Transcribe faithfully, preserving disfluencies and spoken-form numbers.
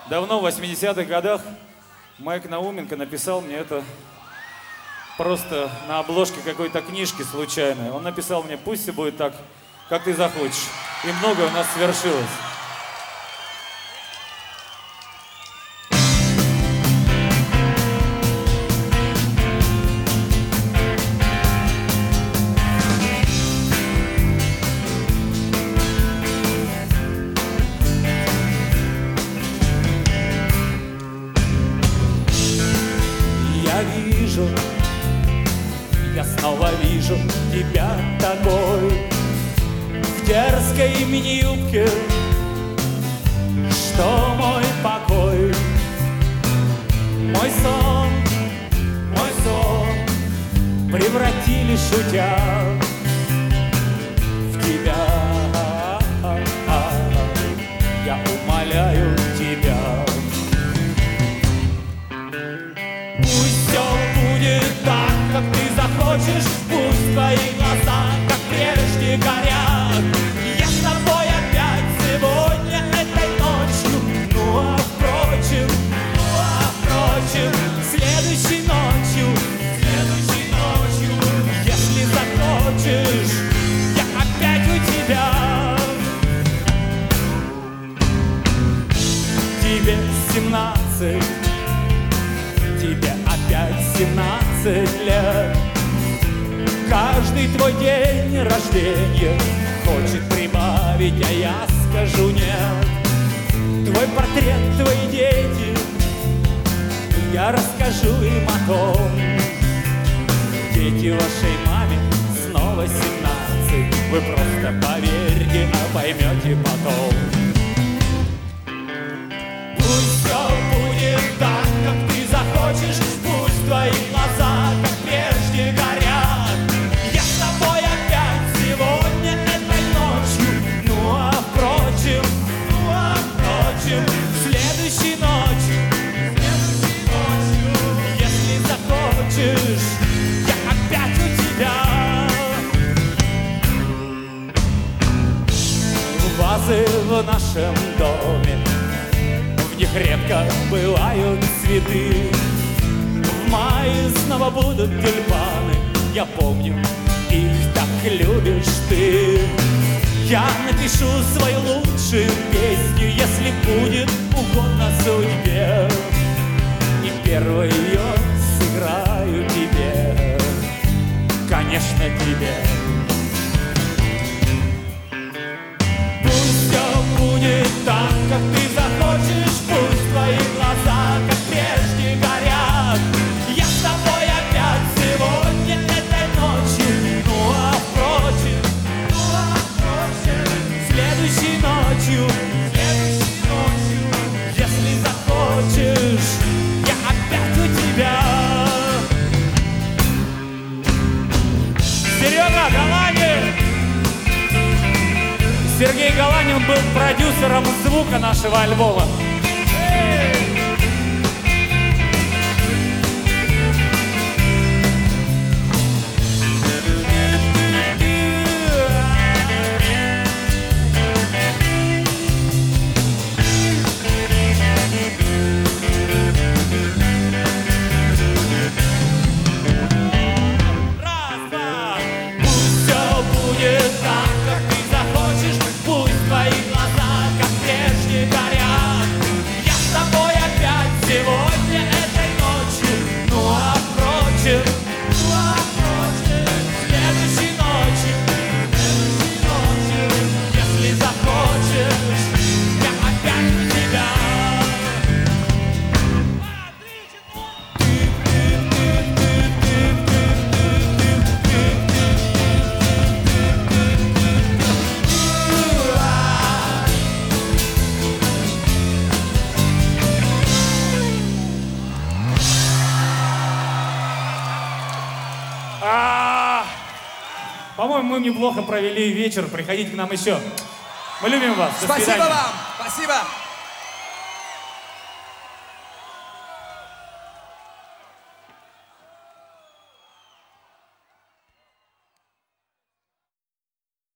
Давно, в восьмидесятых годах, Майк Науменко написал мне это просто на обложке какой-то книжки случайной. Он написал мне: пусть все будет так, как ты захочешь. И многое у нас свершилось. Я вижу, я снова вижу тебя такой, в дерзкой мини-юбке, что мой покой. Мой сон, мой сон превратили, шутя, в тебя. Я умоляю тебя. Пусть все будет так, как ты захочешь, пусть твои глаза, как прежде, горят. Я с тобой опять сегодня этой ночью. Ну а впрочем, ну а впрочем, следующей ночью, следующей ночью, если захочешь, я опять у тебя. Тебе семнадцать, тебе опять семнадцать лет. Каждый твой день рождения хочет прибавить, а я скажу нет. Твой портрет, твои дети, я расскажу им о том. Дети вашей маме снова семнадцать. Вы просто поверьте, а поймете потом. Пусть все будет так, как ты захочешь, пусть твои глаза, как прежде, горят. Я с тобой опять сегодня этой ночью. Ну а впрочем, ну а впрочем, следующей ночью, следующей ночью, если захочешь, я опять у тебя. Вазы в нашем доме, в них редко бывают цветы. В мае снова будут тюльпаны, я помню, их так любишь ты. Я напишу свою лучшую песню, если будет угодно судьбе, и первую ее сыграю тебе, конечно, тебе. Пусть все будет так, как ты захочешь, пусть твои глаза, как прежде, горят. Я с тобой опять сегодня этой ночью. Ну а впрочем, ну а впрочем, следующей ночью, следующей ночью, если захочешь, я опять у тебя. Серега Галанин! Сергей Галанин был продюсером звука нашего альбома. Раз, два. Пусть все будет так, как ты захочешь, пусть твои глаза, как прежде, горят. Я с тобой опять сегодня этой ночью. Ну а впрочем, ну а впрочем, следующей ночью, следующей ночью, если захочешь, я опять у тебя. А, По-моему, мы неплохо провели вечер. Приходите к нам еще. Мы любим вас. До Спасибо свидания. вам. Спасибо.